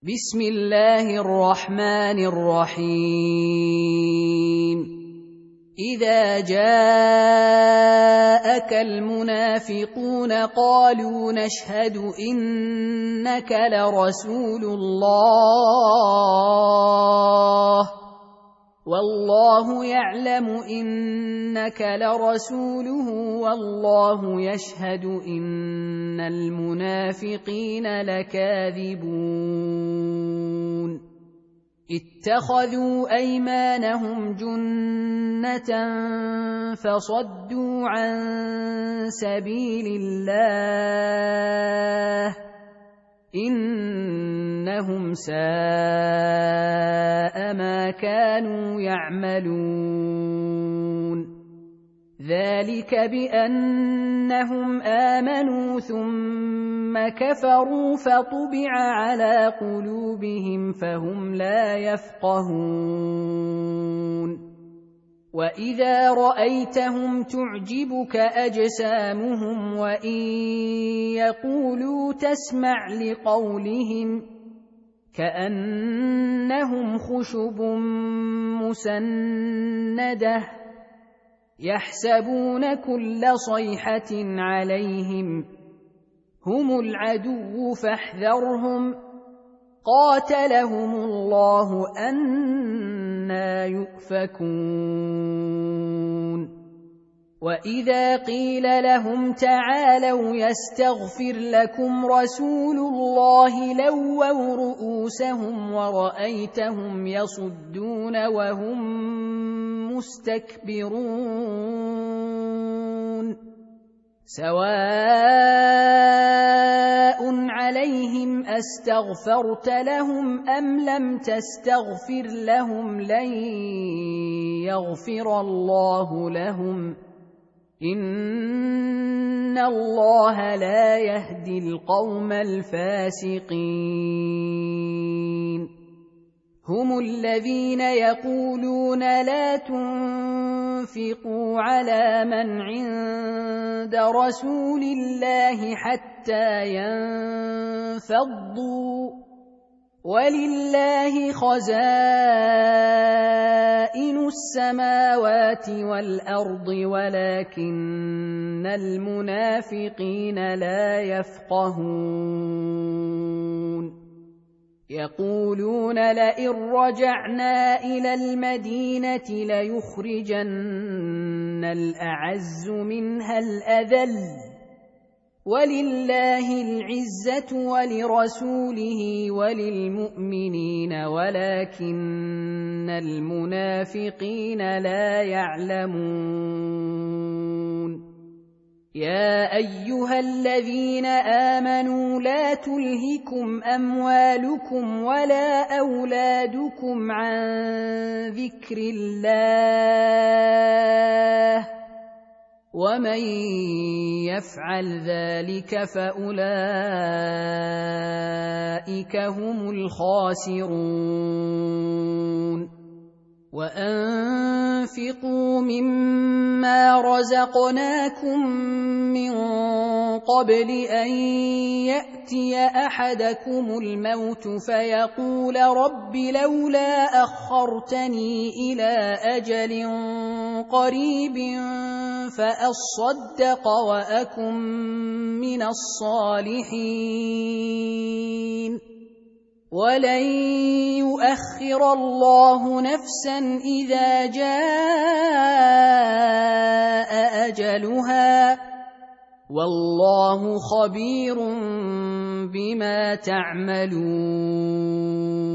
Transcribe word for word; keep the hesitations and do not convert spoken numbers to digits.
بسم الله الرحمن الرحيم إذا جاءك المنافقون قالوا نشهد إنك لرسول الله والله يعلم إنك لرسوله والله يشهد إن المنافقين لكاذبون اتخذوا أيمانهم جنة فصدوا عن سبيل الله إنهم ساء ما كانوا يعملون ذلك بأنهم آمنوا ثم كفروا فطبع على قلوبهم فهم لا يفقهون وإذا رأيتهم تعجبك أجسامهم وإن يقولوا تسمع لقولهم كأنهم خشب مسندة يحسبون كل صيحة عليهم هم العدو فاحذرهم قاتلهم الله أنى يؤفكون وإذا قيل لهم تعالوا يستغفر لكم رسول الله لووا رؤوسهم ورأيتهم يصدون وهم مستكبرون سواء عليهم أستغفرت لهم أم لم تستغفر لهم لن يغفر الله لهم إن الله لا يهدي القوم الفاسقين هم الذين يقولون لا تنفقوا على من عند رسول الله حتى ينفضوا ولله خزائن السماوات والأرض ولكن المنافقين لا يفقهون يقولون لئن رجعنا إلى المدينة ليخرجن الأعز منها الأذل ولله العزة ولرسوله وللمؤمنين ولكن المنافقين لا يعلمون يا أيها الذين آمنوا لا تلهكم أموالكم ولا أولادكم عن ذكر الله ومن يفعل ذلك فأولئك هم الخاسرون وأنفقوا مما رزقناكم من قبل أن يأتي أحدكم الموت فيقول رب لولا أخرتني إلى أجل قريب فأصدق وأكن من الصالحين ولن يؤخر الله نفسا إذا جاء أجلها والله خبير بما تعملون